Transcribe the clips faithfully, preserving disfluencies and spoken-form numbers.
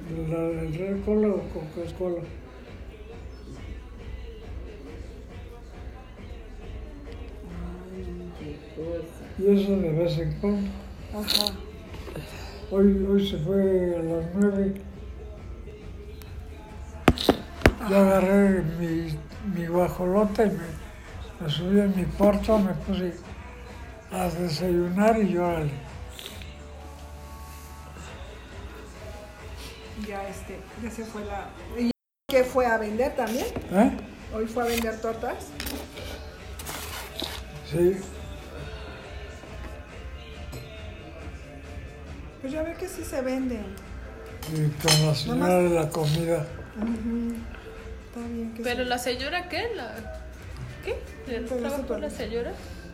La, ¿El Red Cola o Coca-Cola? Y eso de vez en cuando. Ajá. Hoy, hoy se fue a las nueve. Yo agarré mi, mi guajolota y me, me subí en mi cuarto, me puse a desayunar y órale. Ya este, ya se fue la... ¿Y qué fue a vender también? ¿Eh? ¿Hoy fue a vender tortas? Sí. Pues ya ve que sí se venden. Y con la señora Nomás- de la comida. Uh-huh. Está bien que ¿Pero sí. la señora qué? La... ¿Qué? ¿Le Pero trabaja eso con la también. señora?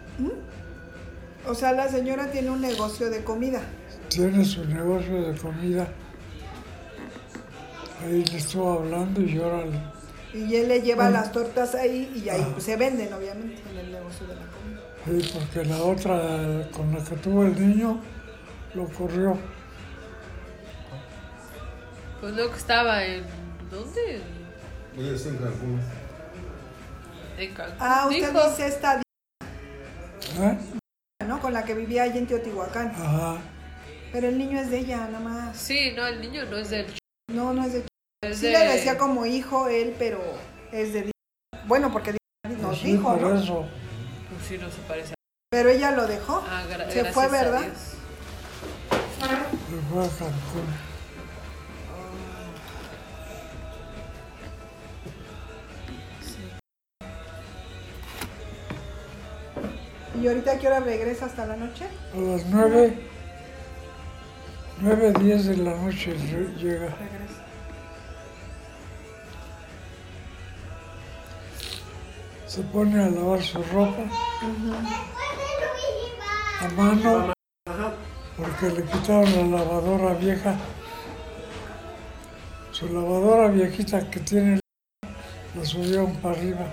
O sea, la señora tiene un negocio de comida. Tiene su negocio de comida. Ahí le estuve hablando y órale. Y él le lleva Bueno. las tortas ahí y ahí Ah. pues, se venden, obviamente, en el negocio de la comida. Sí, porque la otra con la que tuvo el niño lo corrió. Pues no, que estaba en... ¿Dónde? Ella está en Cancún. En Cancún. Ah, usted Dijo. dice esta, ¿Eh? ¿no? Con la que vivía allí en Teotihuacán. Ajá. Pero el niño es de ella, nada más. Sí, no, el niño no es del... No, no es de... Es Sí de... le decía como hijo él, pero es de... Bueno, porque nos Sí, dijo, por ¿no? eso. Pues sí, no se parece a... Pero ella lo dejó. Ah, gra- Se gracias fue, a ¿verdad? Dios. Se fue a Cancún. ¿Y ahorita a qué hora regresa hasta la noche? A las nueve, nueve, diez de la noche re- llega. Regresa. Se pone a lavar su ropa a mano porque le quitaron la lavadora vieja. Su lavadora viejita que tiene la subieron para arriba.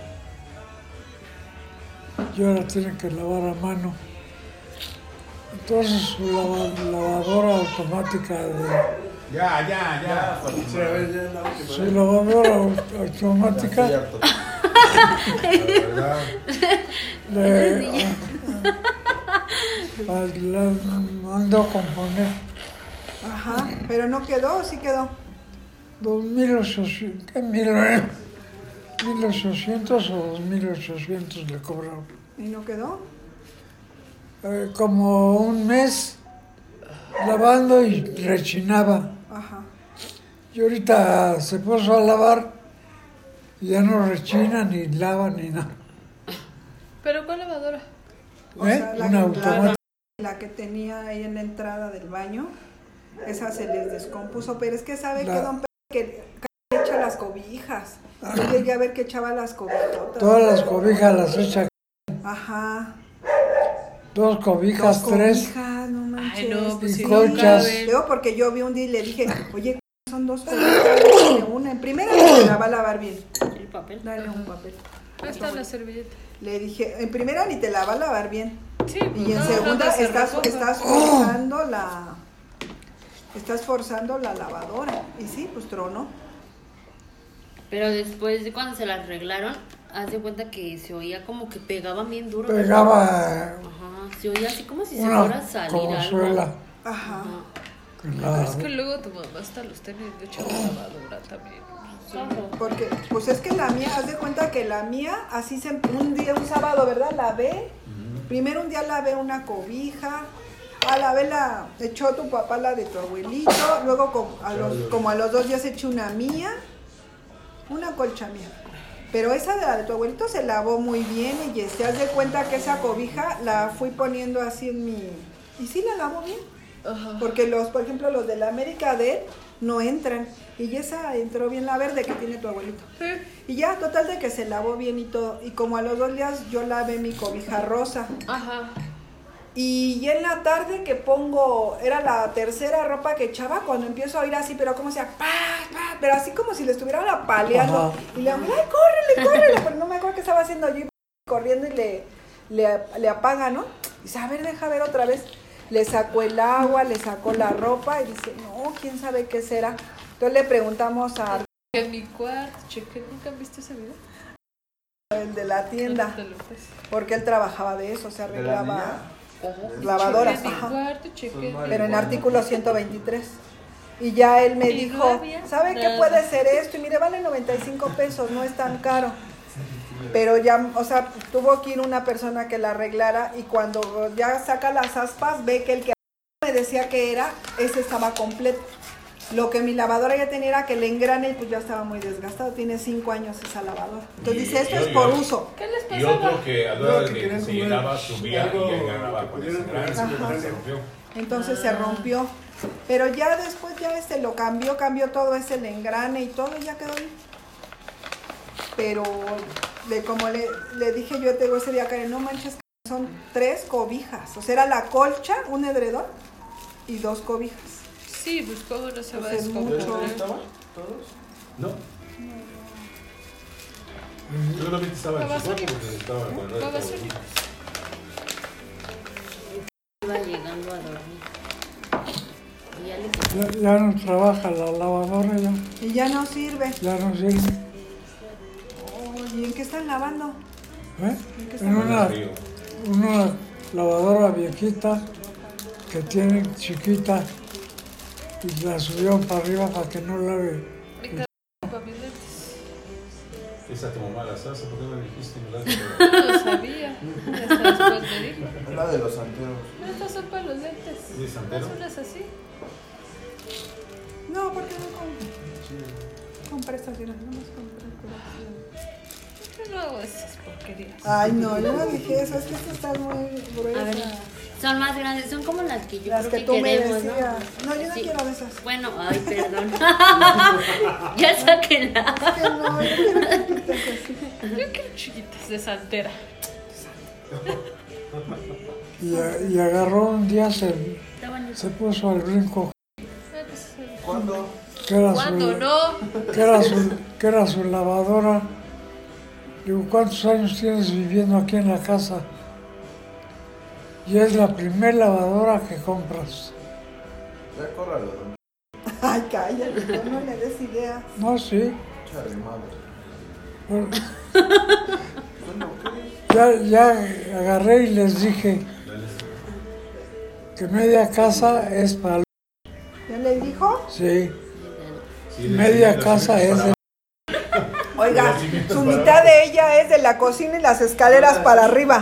Y ahora tiene que lavar a mano. Entonces su lava- lavadora automática de, Ya, ya, ya. Sí, a ver, ya es la última. su lavadora au- automática Ya estoy harto. La verdad. le a- la mandó a componer Ajá, pero no quedó, sí quedó. dos mil ochocientos, ¿qué mil, eh? mil ochocientos o dos mil ochocientos le cobraron. ¿Y no quedó? Eh, como un mes lavando y rechinaba. Ajá. Y ahorita se puso a lavar y ya no rechina, ni lava, ni nada. ¿Pero cuál lavadora? O ¿Eh? sea, la, Una que- automática. la, la que tenía ahí en la entrada del baño, esa se les descompuso. Pero es que sabe La- que don Pedro que que echa las cobijas. Yo llegué a ver que echaba las cobijotas. Todas las cobijas las echa. Ajá. Dos cobijas, Dos tres. cobijas, no manches. Ay, no, pues Y sí, colchas. no cabe. Luego porque yo vi un día y le dije, oye, son dos cobijas, de una. En primera se la va a lavar bien. El papel. Dale un papel. Ahí está la servilleta. Le dije, en primera ni te la va a lavar bien. Sí, Y en no, segunda no, no se estás, recoja. estás forzando la estás forzando la lavadora. Y sí, pues tronó. Pero después de cuando se la arreglaron, haz de cuenta que se oía como que pegaban bien duro. Pegaba Ajá, se oía así como si se fuera a una salir consuela. algo. Ajá. que la- Es que luego tu mamá hasta los tenis de hecho la lavadora también. Claro. Porque, pues es que la mía, haz de cuenta que la mía, así se, un día, un sábado, ¿verdad? Lavé. Primero un día lavé una cobija. A la vez la echó tu papá la de tu abuelito. Luego como a los, como a los dos días eché una mía. Una colcha mía. Pero esa de la de tu abuelito se lavó muy bien. Y te haz de cuenta que esa cobija la fui poniendo así en mi... Y sí la lavó bien. Ajá. Porque los, por ejemplo, los de la América de él no entran. Y esa entró bien, la verde que tiene tu abuelito. Sí. Y ya, total de que se lavó bien y todo. Y como a los dos días yo lavé mi cobija rosa. Ajá. Y ya en la tarde que pongo, era la tercera ropa que echaba, cuando empiezo a oír así, pero como sea, pa, pa, pero así como si le estuvieran apaleando. Ajá. Y le digo, ay, córrele, córrele. Pero no me acuerdo qué estaba haciendo yo, iba corriendo y le, le, le apaga, ¿no? Y dice, a ver, deja ver otra vez. Le sacó el agua, le sacó la ropa y dice, no, quién sabe qué será. Entonces le preguntamos a En mi cuarto, cheque, ¿nunca han visto ese video? el de la tienda, Te lo paso. porque él trabajaba de eso, se ¿De la arreglaba Ajá. lavadoras, Cheque en mi ajá. cuarto, cheque. Son pero en artículo ciento veintitrés. Y ya él me Y no dijo, había ¿sabe qué nada. puede ser esto? Y mire, vale noventa y cinco pesos, no es tan caro. Pero ya, o sea, tuvo que ir una persona que la arreglara y cuando ya saca las aspas, ve que el que me decía que era, ese estaba completo. Lo que mi lavadora ya tenía era que el engrane pues ya estaba muy desgastado, tiene cinco años esa lavadora. Entonces Y- dice, esto y- es y- por y- uso. ¿Qué les Y pasaba? otro que a la No, hora que de que querían se comer llenaba, subía algo y ya ganaba con que ese pudieran gran, comer, se ajá. rompió. Entonces se rompió. Pero ya después ya este lo cambió, cambió todo ese el engrane y todo y ya quedó bien. Pero de como le, le dije yo te digo ese día, Karen, no manches, son tres cobijas. O sea, era la colcha, un edredón y dos cobijas. Sí, pues cómo no se va a Pues es descomponer. mucho. ¿Estaban todos? No. Yo solamente estaba en su cuarto Babasónicos. porque estaba con el resto. Babasónicos. Iba llegando a dormir. Y ya le Ya, ya no trabaja la lavadora, ya, Y ya no sirve. ya no sirve. Oye, ¿en qué están lavando? ¿Eh? ¿En qué En están una, Río. una lavadora viejita que tienen chiquita y la subieron para arriba para que no lave. Me quedaron pavimentos. Esa tu mamá la salsa, ¿por qué no me dijiste? Me la has No lo sabía. Hasta después me dijo. Es la de los santeros. No, estas son para los lentes. ¿De santero? ¿No son las así? No, porque no compré. Compré estas, mira, no más compré. Yo no hago esas porquerías. Ay, no, yo no dije eso, es que esto está muy A ver, gruesa. son más grandes, son como las que yo Las creo que tú me queremos, decías. ¿no? No, yo no Sí. quiero de esas. Bueno, ay, perdón. Ya sáquenla. Es que no, yo quiero chiquitas así. Yo quiero chiquitas de santera. Y, a- y agarró un día, se, Está bonito. se puso al brinco, ¿Cuándo? que era, ¿Cuándo su, no? que, era su, que era su lavadora. Digo, ¿cuántos años tienes viviendo aquí en la casa? Y es la primer lavadora que compras. Ya córralo, don. Ay, cállate, no le des ideas. No, sí. Chale, madre. Bueno, Bueno, ¿qué? ya, ya agarré y les dije que media casa es para... ¿Ya le dijo? Sí, Sí, le media enseñé casa los es cimientos de... Oiga, Los cimientos su para mitad abajo. de ella es de la cocina y las escaleras para arriba.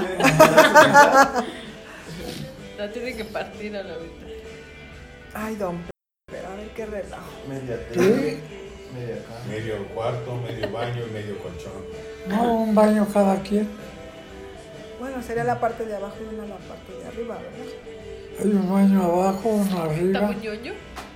La tiene que partir a la mitad. Ay, don P- pero a ver qué relajo. Media tele, media acá. para- Medio cuarto, medio baño y medio colchón. No, un baño cada quien. Bueno, sería la parte de abajo y una la parte de arriba, ¿verdad? Hay un baño abajo, uno ¿Está arriba. muy ñoño?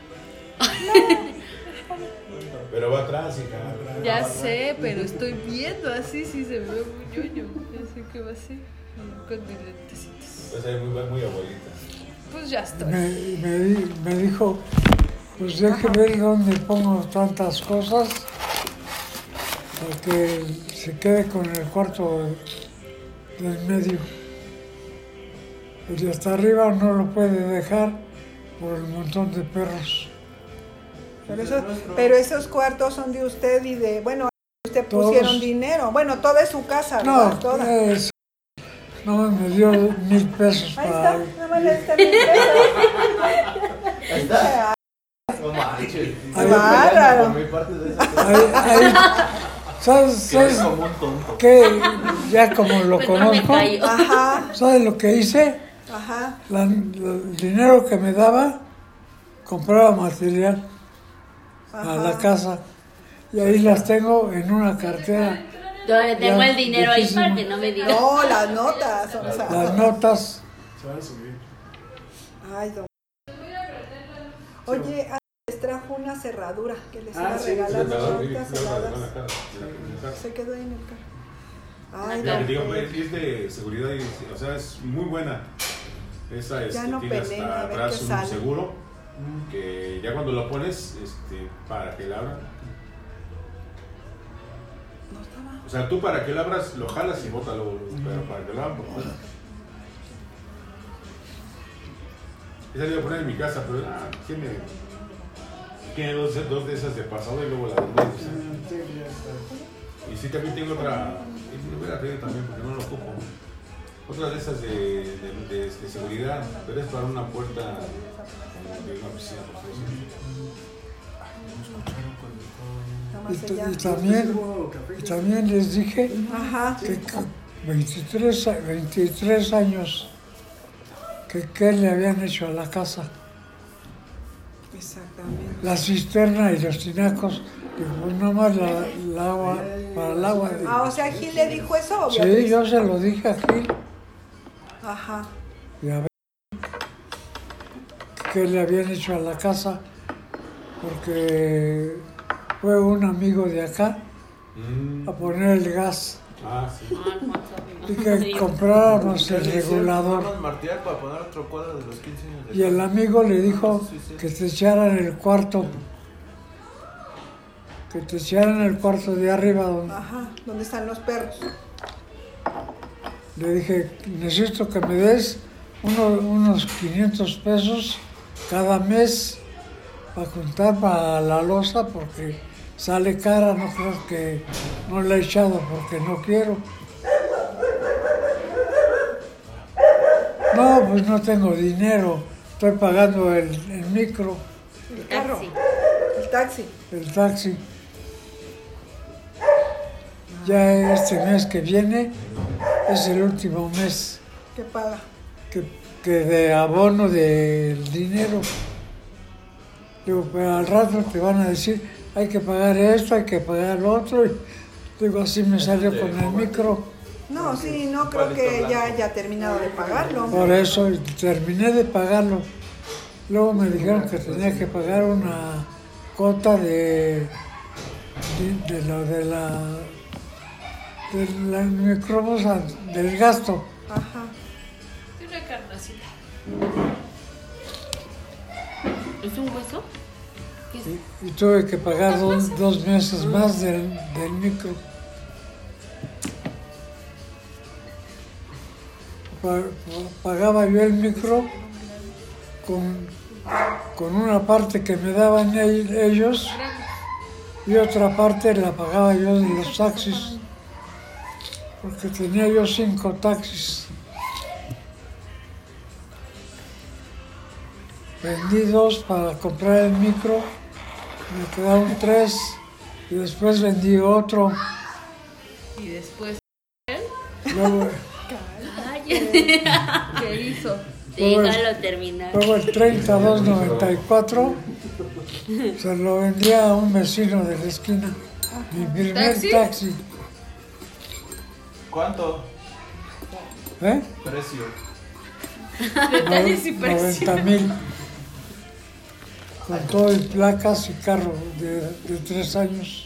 Pero va atrás, hija. Ya sé, pero estoy viendo así, sí se ve muy ñoño. Ya sé que va así, con mis lentecitos. Va a ser muy, muy abuelita. Pues ya estoy. Me, me, di- me dijo, pues deje ver dónde pongo tantas cosas para que se quede con el cuarto del medio. El de hasta arriba no lo puede dejar por el montón de perros. Pero, eso, pero esos cuartos son de usted y de, bueno, usted Todos. pusieron dinero. Bueno, toda es su casa, No, ¿verdad? Toda. es- no me dio mil pesos Ahí para... está, nada más le está mil pesos. Ahí está. No manches. Ay, bárbaro. Por mi parte de esa Ahí, ahí, ¿sabes, Quedé sabes como un tonto. qué? Ya como lo Pues no me conozco, cayó. Ajá, ¿sabes lo que hice? ajá. La- la- el dinero que me daba, compraba material a Ajá. la casa y ahí las tengo en una cartera, Yo tengo Ya, el dinero ahí viejísimo. para que no me digan. No, las notas. O sea, las notas. Se van a subir. ay, don. Oye, ah, les trajo una cerradura que les Ah, iba a sí, regalar Se la unas doy, cerraduras se la doy en la cerradas. cara, en la cara. Se quedó ahí en el carro. Ay, Ya, don. que digo, es es de seguridad, y, o sea, es muy buena. Esa este, no tiene peleen, a hasta ver atrás qué un sale. seguro que ya cuando lo pones, este, para que la abran. No estaba. O sea, tú para que la abras lo jalas y bótalo, pero para que lo abran, pues. Esa la iba a poner en mi casa, pero ah, ¿quién me, Tiene dos, dos de esas de pasado y luego la de nuevo. Y sí, también tengo otra. Me hubiera pedido también porque no lo ocupo. Otra de esas de, de, de, de seguridad, pero es para una puerta de una piscina. Nada Y, más t- ella. y también, y también les dije Ajá. que con veintitrés, a- veintitrés años que qué le habían hecho a la casa. Exactamente. La cisterna y los tinacos, y pues nomás la, la agua, para el agua. de- Ah, o sea, Gil le dijo eso o Sí, Beatriz? yo se lo dije a Gil. Ajá. Y a ver qué le habían hecho a la casa, porque fue un amigo de acá Mm. a poner el gas Ah, sí. Ah, Alfonso. y que compráramos el regulador. Vamos a martillar para poner otro cuadro de los quince años de Y el amigo le dijo que te echaran el cuarto, que te echaran el cuarto de arriba. Donde Ajá. ¿Dónde están los perros? le dije, necesito que me des uno- unos quinientos pesos cada mes para juntar para la losa porque sale cara, no creo que no la he echado porque no quiero. No, pues no tengo dinero, estoy pagando el, el micro, El carro. Taxi. El taxi. el taxi. Ya este mes que viene es el último mes ¿Qué paga? que, que de abono del dinero. Digo, pero al rato te van a decir, hay que pagar esto, hay que pagar lo otro. Y digo, así me salió con el micro. No, sí, no creo que ya haya terminado de pagarlo. Por eso terminé de pagarlo. Luego me dijeron que tenía que pagar una cuota de, de, de lo de la de la microbús, del gasto. Ajá. De una carnacita. ¿Es un hueso? ¿Qué es? Y, y tuve que pagar dos, dos meses más del, del micro. Pa- pa- Pagaba yo el micro con, con una parte que me daban el- ellos y otra parte la pagaba yo de los taxis, porque tenía yo cinco taxis. Vendí dos para comprar el micro, me quedaron tres y después vendí otro. Y después, Luego, Cállate. ¿qué hizo? Déjalo terminar. luego el treinta y dos noventa y cuatro se lo vendía a un vecino de la esquina. Mi primer ¿Taxi? taxi. ¿Cuánto? ¿Eh? Precio. Detalles y precios. noventa mil. Con todo y placas y carro de, de tres años.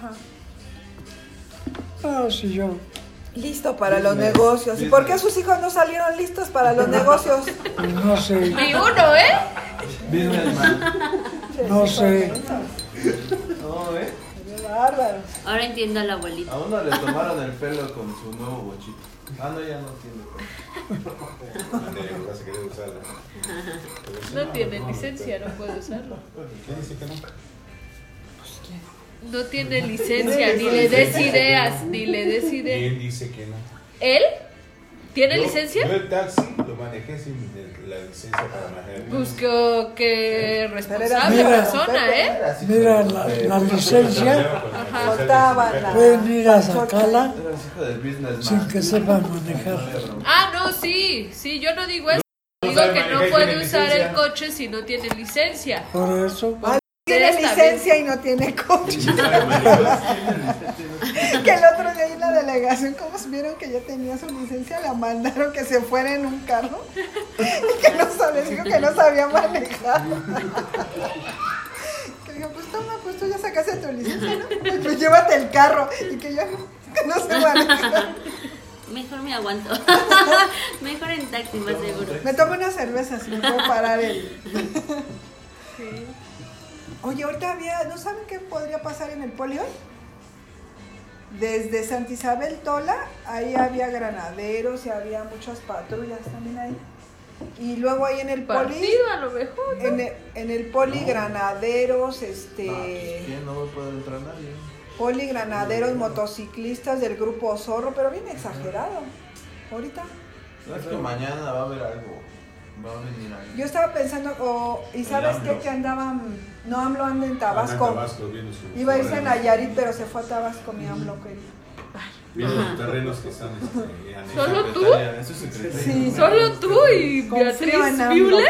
Ah, sí, yo. Listo para los negocios. ¿Y por qué sus hijos no salieron listos para los negocios? Pues no sé, Ni uno, ¿eh? Businessman. no sé. No, ¿eh? Qué bárbaro. Ahora entiendo a la abuelita. A uno le tomaron el pelo con su nuevo bochito. Ah, no, ya no tiene pelo. Ande, vas a querer usarla. No tiene licencia, no puede usarlo. ¿Quién dice que no? No tiene licencia, ni le des ideas, ni le des ideas. ¿Quién dice que no? ¿Él? ¿Tiene Yo- licencia? Yo el taxi lo manejé sin el- la licencia para manejar. Pues que, que responsable Mira, persona, ¿eh? Mira, la, la licencia, Faltaban la- pueden ir a sacarla Eres hijo del businessman. sin que sepan manejar. Ah, no, sí, sí, yo no digo eso. No Digo sabe que no manejar y puede tiene usar licencia. el coche si no tiene licencia. Por eso, Tiene Está licencia y no tiene coche. Que el otro día en la delegación, como vieron que ya tenía su licencia, la mandaron que se fuera en un carro y que no sabía, dijo que no sabía manejar. Que dijo, pues toma, pues tú ya sacaste tu licencia, ¿no? Pues, pues llévate el carro y que yo que no sé manejar. Mejor me aguanto. Mejor en taxi, más seguro. Me tomo una cerveza si me puedo parar el... Oye, ahorita había, ¿no saben qué podría pasar en el poli hoy? Desde Santa Isabel Tola, ahí había granaderos y había muchas patrullas también ahí. Y luego ahí en el poli, Partido a lo mejor. ¿no? en el, en el poli No. granaderos, No, este, pues, ¿quién? No va a poder entrar nadie. poli granaderos, motociclistas del grupo Zorro, pero bien exagerado. Ahorita. Es que mañana va a haber algo. Va a venir alguien. Yo estaba pensando, oh, y sabes qué, AMLO. que andaban, no AMLO anda en Anda en Tabasco. Tabasco viendo su- Iba a irse a Nayarit, pero se fue a Tabasco, mi AMLO querido. viendo los terrenos que están este, anexados. ¿Solo tú? Secretaria, eso es secretaria. Sí. Solo tú y Confío Beatriz en AMLO. Müller.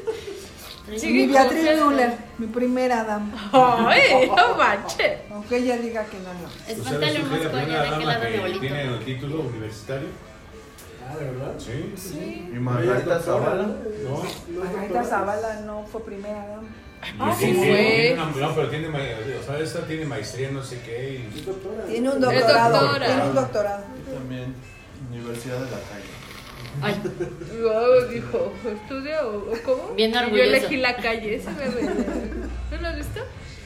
Mi Sigue Beatriz confiando. Müller, mi primera dama. Ay, no manches. Aunque ella diga que no, no. ¿Tú sabes Espántale un quién es la mosco allá primera de qué dama lado mi que abuelito. tiene el título universitario? Ah, ¿de verdad? Sí. Sí. Y Margarita Zavala. No. Margarita Zavala no fue primera dama. Ah, Sí, sí tiene- fue. tiene una- No, pero tiene, ma- o sea, esta tiene maestría en no sé qué. y- Tiene un Es doctorado. doctora. Tiene un doctorado. Yo también. Universidad de la calle. Ay, Wow, dijo, ¿estudia o, o cómo? Bien Y yo orgulloso. elegí La Calle, ese bebé. ¿No lo has visto?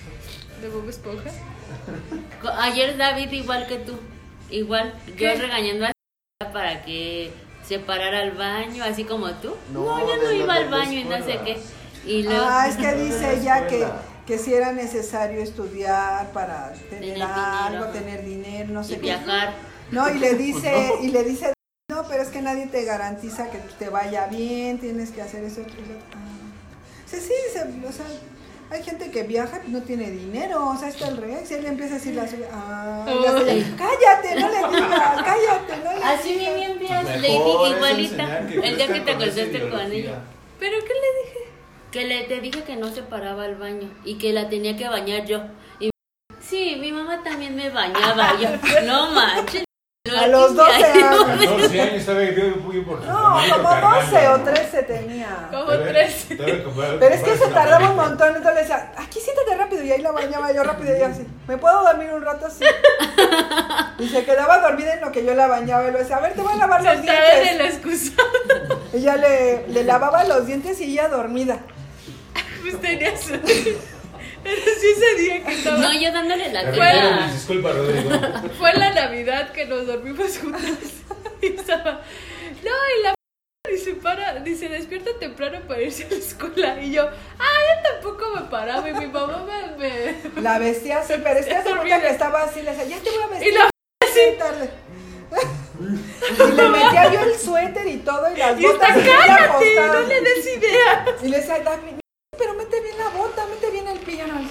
De Bob Esponja. co- ayer David igual que tú. Igual, ¿Qué? yo regañando a para que se parara al baño, así como tú. No, No, yo no de iba la- al de la baño y no sé escuela. qué. Y luego, Ah, es que dice ella que, escuela. que si era necesario estudiar para tener Tener algo, dinero. tener dinero, no y sé qué. viajar. No, y le dice, y le dice, no, pero es que nadie te garantiza que te vaya bien, tienes que hacer eso. otro, y lo otro". Ah. Sí, sí, dice, o sea, hay gente que viaja y no tiene dinero, o sea, está al revés. Y él le empieza a decir la suya, ah, y la suya, Ay. cállate, no le digas, cállate, no le Así digas. bien, bien, bien. Mejor Le dije es igualita. enseñar que El día que crezcan te con esa acostaste con ideología. ella. ¿Pero qué le dije? Que le te dije que no se paraba al baño y que la tenía que bañar yo. Y sí, mi mamá también me bañaba. Y yo, no manches. A los doce años. catorce años estaba viviendo muy por No, como doce o trece tenía. Como tres. Pero es que se tardaba un montón, entonces le decía, aquí siéntate rápido, y ahí la bañaba yo rápido, y ella así, ¿me puedo dormir un rato así? Y se quedaba dormida en lo que yo la bañaba, y le decía, a ver, te voy a lavar los Sentada en el dientes. excusado. Ella le, le lavaba los dientes y ella dormida. Pues tenía su... Pero sí ese día que estaba... No, yo dándole la Fuera. tela. Disculpa, Rodrigo. Fue la Navidad que nos dormimos juntas. Y estaba... No, y la... Ni se para, ni se despierta temprano para irse a la escuela. Y yo, ah, yo tampoco me paraba. Y mi mamá me... me... La vestía así, pero es que hace cuenta que estaba así, le decía, ya te voy a vestir. Y la... así tarde. Y le metía yo el suéter y todo, y las Y está, botas y ella cállate, acostada. no le des idea. Y le decía, David, pero mete bien la bota, mete bien el pijama.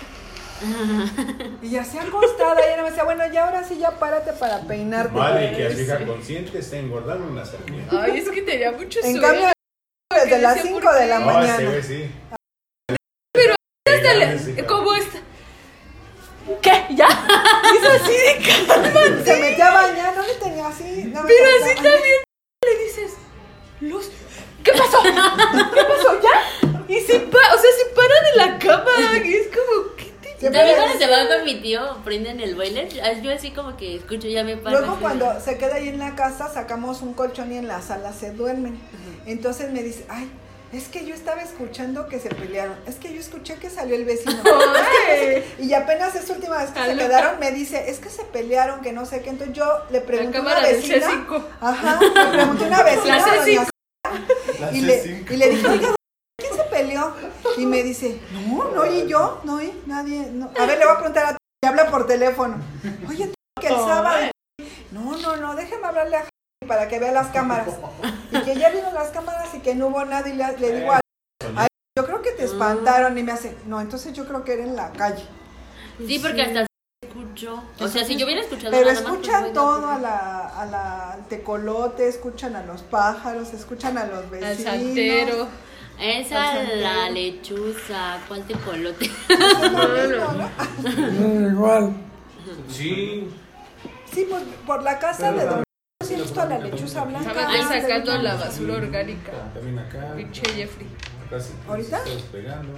Y ya se acostada, y ella me decía, bueno, ya ahora sí, ya párate para peinarte. Madre que a su hija consciente está engordando una serpiente. Ay, es que tenía mucho En sueño. cambio, desde las decía, cinco ¿por de qué? la No, ese mañana. güey sí. Pero Pegable, sí, Ándale, cabrón. como esta. ¿Qué? ¿Ya? Hizo así de calma. Se metía a bañar, no le tenía así. No me Pero tenía- así también le dices, Luz, ¿qué pasó? ¿Qué pasó? ¿Ya? Y se para, o sea, se para de la cama. Y es como, ¿qué te Siempre También le cuando se decía- va con mi tío, prenden el boiler. Yo así como que escucho, ya me paro. Luego así. cuando se queda ahí en la casa, sacamos un colchón y en la sala se duermen. Entonces me dice, ay, es que yo estaba escuchando que se pelearon. Es que yo escuché que salió el vecino. Es que no sé qué. Y apenas esta última vez que se Está quedaron, me dice, es que se pelearon, que no sé qué. Entonces yo le pregunté a una cámara del C vecina. cinco. Ajá, le pregunté a una vecina. La C doña cinco. La Y C le, cinco. y le dije, oiga, ¿quién se peleó? Y me dice, no, no oí yo, no oí nadie. No. A ver, le voy a preguntar a tu, y habla por teléfono. Oye, tú, que el sábado. No, no, no, déjeme hablarle a Jaime para que vea las cámaras. Y que ya vieron las cámaras y que no hubo nada. Y le, le digo a ay, yo creo que te espantaron. Y me hace, no, entonces yo creo que era en la calle. Sí, porque hasta se escuchó. O sea, si yo hubiera escuchado Pero nada más, pues, escuchan bueno, todo a la, a la, al tecolote, escuchan a los pájaros, escuchan a los vecinos. Al santero. Esa, Al santero. la lechuza, ¿cuál tecolote? Es lo mismo, ¿no? Es igual. Sí. Sí, pues por la casa de don sí he visto a la lechuza blanca. Estaban ahí sacando la basura orgánica. También acá. Pinche Jeffrey. Casi. ¿Ahorita? Estamos pegando.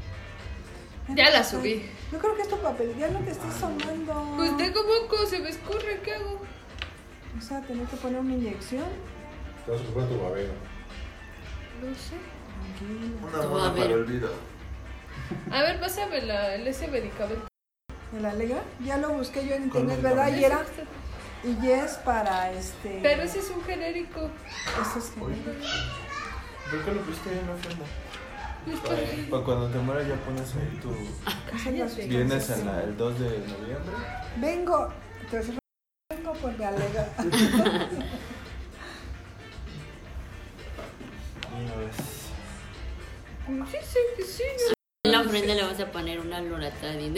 Ya la subí. Yo creo que es tu papel, ya no te está sonando. Pues tengo moco, se me escurre, ¿qué hago? O sea, tener que poner una inyección. Te vas a comprar tu babero. No sé. Una buena para el olvido. A ver, pásame la, el ese medicamento. ¿El Alegra? Ya lo busqué yo en Con internet, el ¿verdad? papel. Y era, y es para este. Pero ese es un genérico. Eso es genérico. ¿Por qué lo pusiste ahí en la ofrenda? Para, para cuando te mueras ya pones ahí tu... Cállate. Vienes a la, el dos de noviembre. Vengo, te voy a decir, vengo por mi alega. Y una vez. Sí, sí, que sí. En la ofrenda le vamos a poner una loratadina.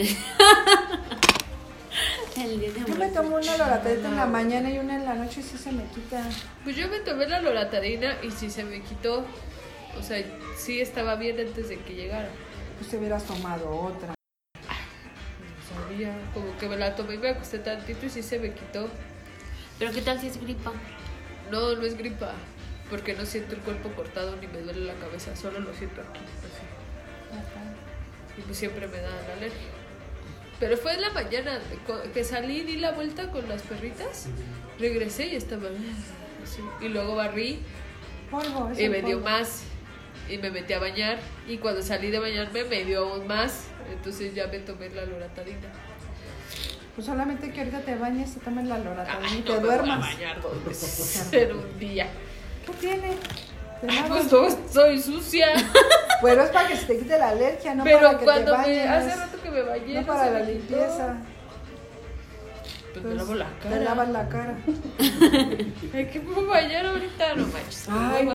El día de Yo me muertos. tomo una loratadita en la mañana y una en la noche y sí se me quita. Pues yo me tomé la loratadina y sí se me quitó. O sea, sí estaba bien antes de que llegara. Pues te hubieras tomado otra. No sabía, como que me la tomé y me acosté tantito y sí se me quitó. Pero ¿qué tal si es gripa? No, no es gripa, porque no siento el cuerpo cortado ni me duele la cabeza, solo lo siento aquí, así. Y pues siempre me da la alergia. Pero fue en la mañana de co- que salí, di la vuelta con las perritas, regresé y estaba así. Y luego barrí Polvo, es y el me dio polvo. más y me metí a bañar y cuando salí de bañarme me dio aún más, entonces ya me tomé la loratadina. Pues solamente que ahorita te bañes, te tomes la loratadina Ay, y no te me voy a duermas. bañar dos veces en un día. ¿Qué tiene? Te Ay, lavas. pues no, soy sucia. Pero es para que se te quite la alergia, no Pero para que te cuando me, bañes. hace rato que me bañé, No no para se la me quitó. limpieza. Pues me lavo la cara. Te lavas la cara. Ay, ¿qué puedo bañar ahorita? No manches. Ay.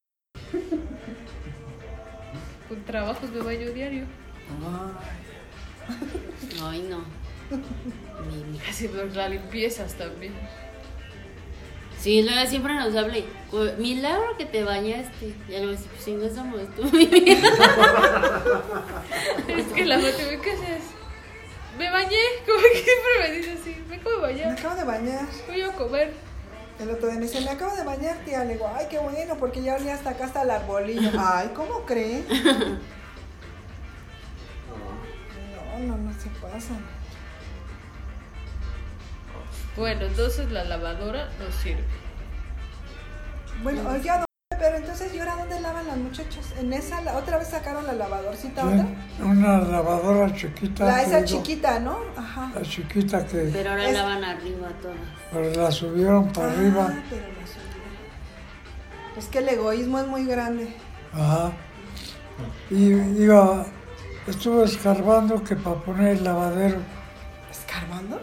Con trabajos me baño diario. Ay, no. Mi- mi- Así pues, la limpiezas también. Sí, luego siempre nos hable. "Cu- Milagro que te bañaste. Y algo así, pues si no somos tú, mi vida. Es que la matemática es. Me bañé, como que siempre me dice así. Me acabo de Me bañar. acabo de bañar. Voy a comer. El otro día me dice, me acabo de bañar, tía. Le digo, ay, qué bueno, porque ya olía hasta acá, hasta el arbolillo. Ay, ¿cómo cree? No, no, no se pasan. Bueno, entonces la lavadora no sirve. Bueno, oye, ¿a dónde? Pero entonces, ¿y ahora dónde lavan las muchachas? ¿En esa, la, otra vez sacaron la lavadorcita otra? Una lavadora chiquita. La, esa que digo, chiquita, ¿no? Ajá. La chiquita que Pero ahora Es- lavan arriba todas. pero la subieron para Ah, arriba. pero la subieron. Es que el egoísmo es muy grande. Ajá. Y iba, estuve escarbando que para poner el lavadero, ¿Escarbando?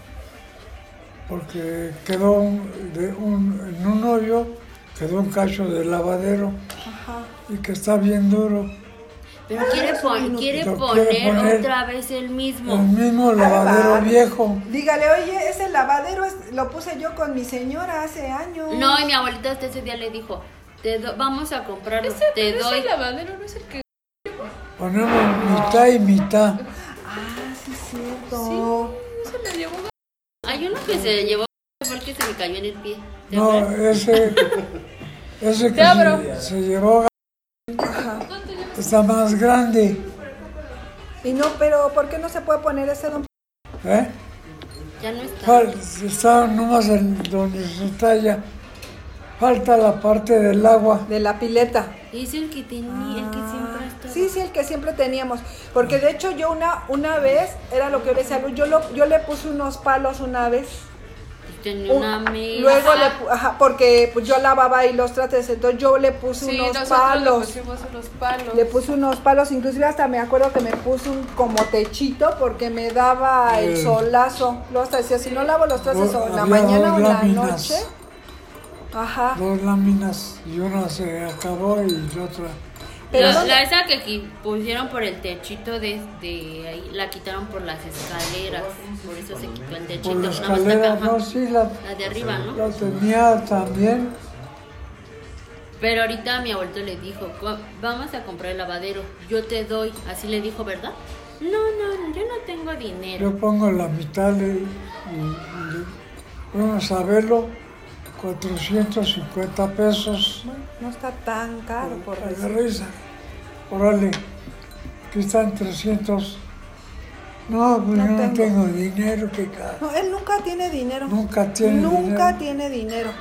porque quedó un, de un- en un hoyo, quedó un cacho de lavadero Ajá. y que está bien duro. Pero quiere, pon- quiere Lo poner, quiere poner otra vez el El mismo. mismo va. lavadero viejo. Dígale, oye, ese lavadero es- lo puse yo con mi señora hace años. No, y mi abuelita hasta ese día le dijo, te do- vamos a comprarlo, Ese, te pero doy. ese lavadero no es el que. Ponemos mitad y mitad. Ah, sí, es cierto. Sí, se le llevó. Hay uno que se llevó porque se me cayó en el pie. ¿Te No, acuerdas? ese, ese que Te abro. se, se llevó Ajá. está más grande. Y no, pero ¿por qué no se puede poner ese don? ¿Eh? Ya no está. Fal- Está nomás el, donde se talla. Falta la parte del agua. De la pileta. Es el que tenía, el que siempre está. Sí, sí, el que siempre teníamos. Porque de hecho yo una, una vez, era lo que yo le decía a Luz, yo, lo, yo le puse unos palos una vez. Tenía Un- una mesa. luego le pu- ajá, porque pues, yo lavaba ahí los trates, entonces yo le puse Sí, unos nosotros le palos. pusimos unos palos. Le puse unos palos, inclusive hasta me acuerdo que me puse un como techito porque me daba el Eh. solazo. Luego hasta decía, si no lavo los trastes Do- o en la había mañana dos o en la láminas. noche. Ajá. Dos láminas y una se acabó y otra. Pero la, ¿dónde? la esa que qui- pusieron por el techito de, de ahí, la quitaron por las escaleras. Por eso se quitó el techito. Por la nada más escalera, acá, no, ajá. sí, la, La de arriba, ¿no? la tenía también. Pero ahorita mi abuelito le dijo, "Co- vamos a comprar el lavadero, yo te doy". Así le dijo, ¿verdad? No, no, yo no tengo dinero. Yo pongo la mitad y, y- y vamos a verlo. cuatrocientos cincuenta pesos. No está tan caro por Ay, de decir. risa. Órale, aquí están trescientos. No, pues No yo no tengo. tengo dinero, que caro. No, él nunca tiene dinero. Nunca tiene Nunca dinero. tiene dinero.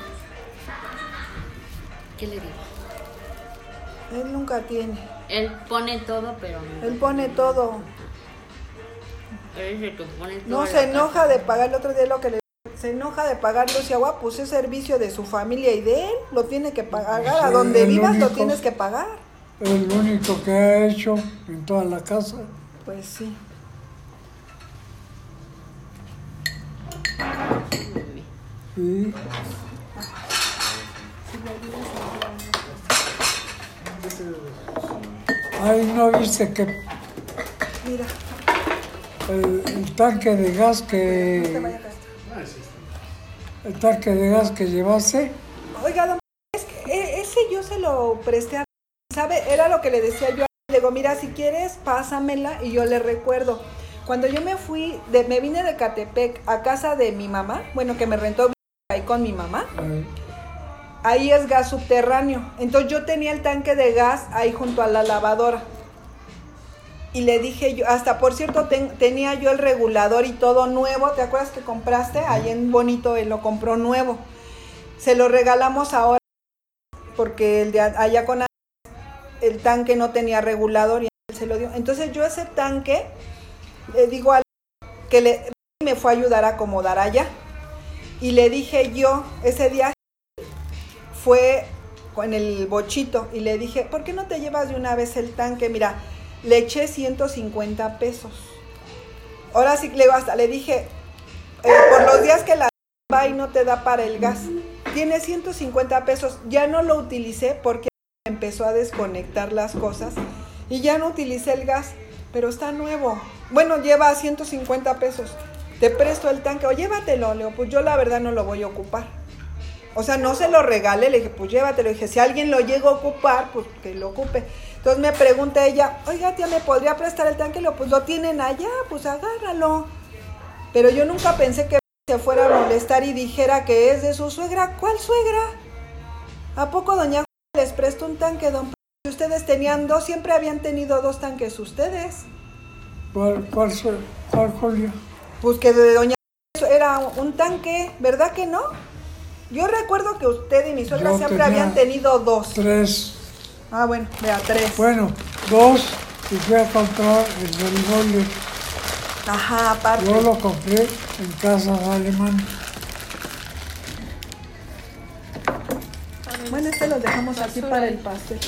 ¿Qué le digo? Él nunca tiene. Él pone todo, pero no. Él pone todo. Él es el que pone todo. No en se la enoja casa. de pagar el otro día lo que le se enoja de pagar luz y agua, pues es servicio de su familia y de él, lo tiene que pagar. Sí, A donde el vivas lo único- tienes que pagar. Es lo único que ha hecho en toda la casa. Pues sí. Y ahí no viste que Mira, el, el tanque de gas no te vaya a que caer. el tanque de gas que llevaste, Oiga, don, es que e- ese yo se lo presté a... ¿Sabe? Era lo que le decía yo. Le digo, mira, si quieres, pásamela y yo le recuerdo. Cuando yo me fui, de, me vine de Catepec a casa de mi mamá, bueno, que me rentó ahí con mi mamá, eh, ahí es gas subterráneo. Entonces yo tenía el tanque de gas ahí junto a la lavadora. Y le dije yo, hasta por cierto, ten- tenía yo el regulador y todo nuevo. ¿Te acuerdas que compraste? Ahí en Bonito él lo compró nuevo. Se lo regalamos ahora porque el de a- allá con a- el tanque no tenía regulador y él se lo dio. Entonces yo ese tanque, le digo al que le, me fue a ayudar a acomodar allá. Y le dije yo, ese día fue con el bochito y le dije, ¿por qué no te llevas de una vez el tanque? Mira, le eché ciento cincuenta pesos. Ahora sí, le, hasta le dije, eh, por los días que la va y no te da para el gas, tiene ciento cincuenta pesos. Ya no lo utilicé porque empezó a desconectar las cosas y ya no utilicé el gas, pero está nuevo. Bueno, lleva ciento cincuenta pesos. Te presto el tanque o llévatelo, Leo. Pues yo la verdad no lo voy a ocupar. O sea, no se lo regale, le dije, pues llévatelo. Le dije, si alguien lo llega a ocupar, pues que lo ocupe. Entonces me pregunta ella, oiga, tía, ¿me podría prestar el tanque? Le digo, pues lo tienen allá, pues agárralo. Pero yo nunca pensé que se fuera a molestar y dijera que es de su suegra. ¿Cuál suegra? ¿A poco doña les prestó un tanque, don? Si ustedes tenían dos, siempre habían tenido dos tanques ustedes. ¿cuál, cuál, fue- cuál Julio? Pues que de doña era un tanque, ¿verdad que no? Yo recuerdo que usted y mi suegra Yo siempre tenía habían tenido dos. Tres, Ah, bueno, vea, tres. bueno, dos, y fui a comprar el del boiler. Ajá, aparte. Yo lo compré en casas alemanas. Bueno, este lo dejamos aquí para el pastel.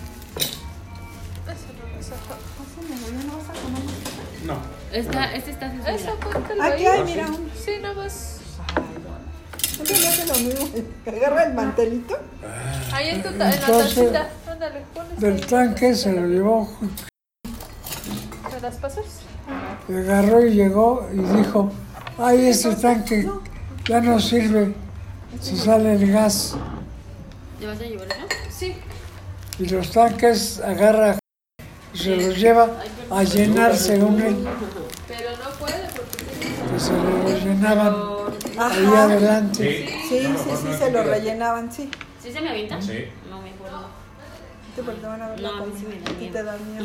No. Esta, este está Eso, censurado. póntelo Aquí ahí. hay, mira, uno. Sí, nada más. ¿Dónde le hace lo mismo? Agarra el mantelito. Ahí en, tu ta- en la Entonces, tacita. Ándale, pones Del ahí. tanque se lo llevó, ¿Me las pasas? le agarró y llegó y dijo, ay, este tanque ya no sirve, se sale el gas. ¿Te vas a llevar eso? Sí. Y los tanques agarra, se los lleva a llenar según él, Pero no puede porque tiene... que se lo llenaban ahí Ajá. adelante. Sí, sí, sí, se lo rellenaban, sí. ¿Sí se me avienta? Sí. No me acuerdo. Sí, porque van a ver la No, a mí sí comida me da y miedo. te da miedo.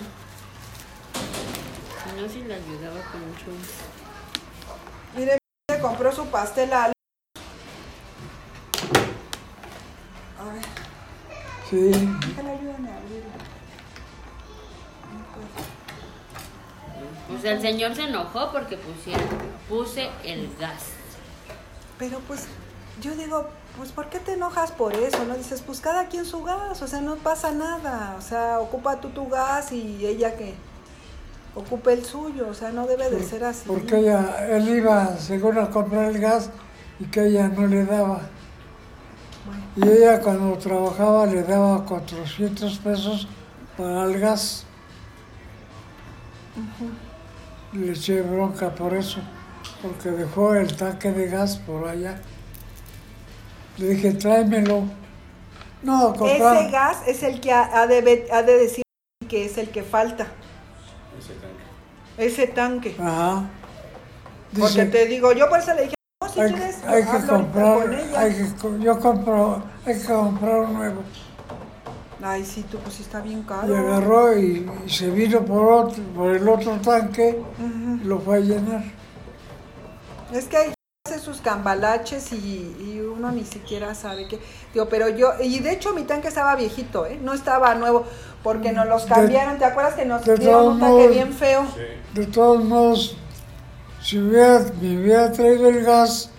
Si no, si la ayudaba con mucho. Mire, se compró su pastel a... A ver, Sí, déjale, ayúdame a abrirlo. O sea, el señor se enojó porque pusieron, puse el gas. Pero pues, yo digo, pues ¿por qué te enojas por eso? ¿No? Dices, pues cada quien su gas, o sea, no pasa nada. O sea, ocupa tú tu gas y ella que ocupe el suyo, o sea, no debe de ser así. porque ella, él iba seguro a comprar el gas y que ella no le daba. Y ella cuando trabajaba le daba cuatrocientos pesos para el gas. Le eché bronca por eso, porque dejó el tanque de gas por allá. Le dije, tráemelo. No, comprar. Ese gas es el que ha ha de, ve- ha de decir que es el que falta, Ese tanque. ese tanque. Ajá. Porque Dice, te digo, yo por eso le dije, no, si hay, quieres, hay que hablo ahorita comprar, con ella. hay que, co- yo compro, hay que comprar un nuevo. Ay, sí, tú pues sí está bien Y caro. agarró y, y se vino por otro, por el otro tanque, y lo fue a llenar. Es que hay hace sus cambalaches y, y uno ni siquiera sabe qué. Digo, pero yo, y de hecho mi tanque estaba viejito, ¿eh? No estaba nuevo, porque nos los De- cambiaron. ¿Te acuerdas que nos de dieron todos un tanque modos- bien feo? Sí. De todos modos, si hubiera, me hubiera traído el gas,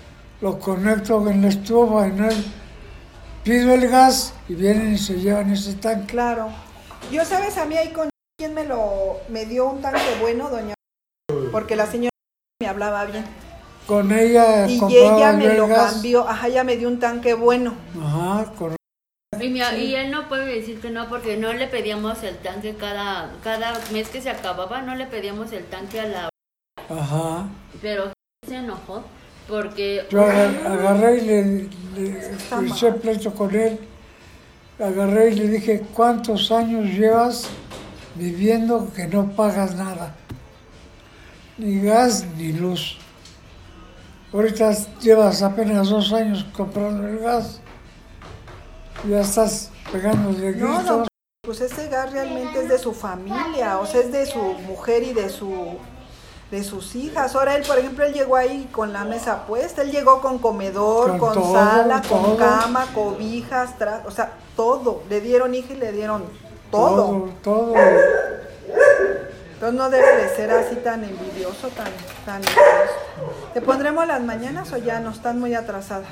lo conecto en la estufa, en el, pido el gas y vienen y se llevan ese tanque. Claro. Yo, ¿sabes? A mí ahí con quién me lo me dio un tanque bueno, doña, porque la señora me hablaba bien. Con ella Y compraba ella yo me el lo gas. cambió, ajá, ella me dio un tanque bueno. Ajá, con Y, mi- y él no puede decir que no, porque no le pedíamos el tanque cada, cada mes que se acababa, no le pedíamos el tanque a la... Ajá. Pero se enojó porque... Yo agar- agarré y le, le Está hice mal. pleito con él. Agarré y le dije, ¿cuántos años llevas viviendo que no pagas nada? Ni gas ni luz. Ahorita llevas apenas dos años comprando el gas. Ya estás pegando de No, gritos. no, pues ese gas realmente es de su familia, o sea, es de su mujer y de su de sus hijas. Ahora él, por ejemplo, él llegó ahí con la mesa puesta, él llegó con comedor, Con con, todo, sala, con todo. cama, cobijas, tra- o sea, todo. Le dieron hija y le dieron todo. Todo, todo. Entonces no debe de ser así tan envidioso, tan, tan envidioso. ¿Te pondremos las mañanas o ya no están muy atrasadas?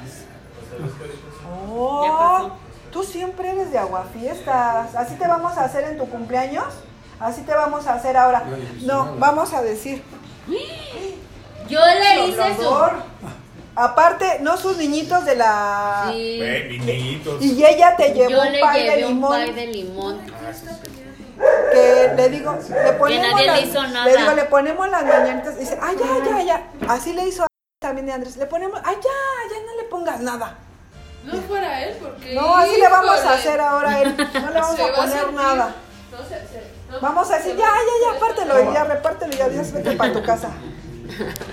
Oh, Ya pasó. tú siempre eres de aguafiestas. ¿Así te vamos a hacer en tu cumpleaños? Así te vamos a hacer ahora. No, vamos a decir. Yo le hice su... Obrador. Aparte, no sus niñitos de la... Sí, Eh, mis niñitos. Y ella te llevó yo un le pay de llevé un limón. pay de limón. Que le digo, le ponemos nadie le las, hizo nada. le digo, le ponemos las mañanitas. Dice, ay, ya, ya, ya. Así le hizo a también de Andrés. Le ponemos, ay, ya, ya no le pongas nada. No fuera él, porque. No, así le vamos a híjole, hacer ahora a él. No le vamos se a va poner sentir- nada. No se, se- no, Vamos a decir, se ya, va- ya, ya, se va a apártelo y ya, repártelo y ya, Dios, vete para tu casa.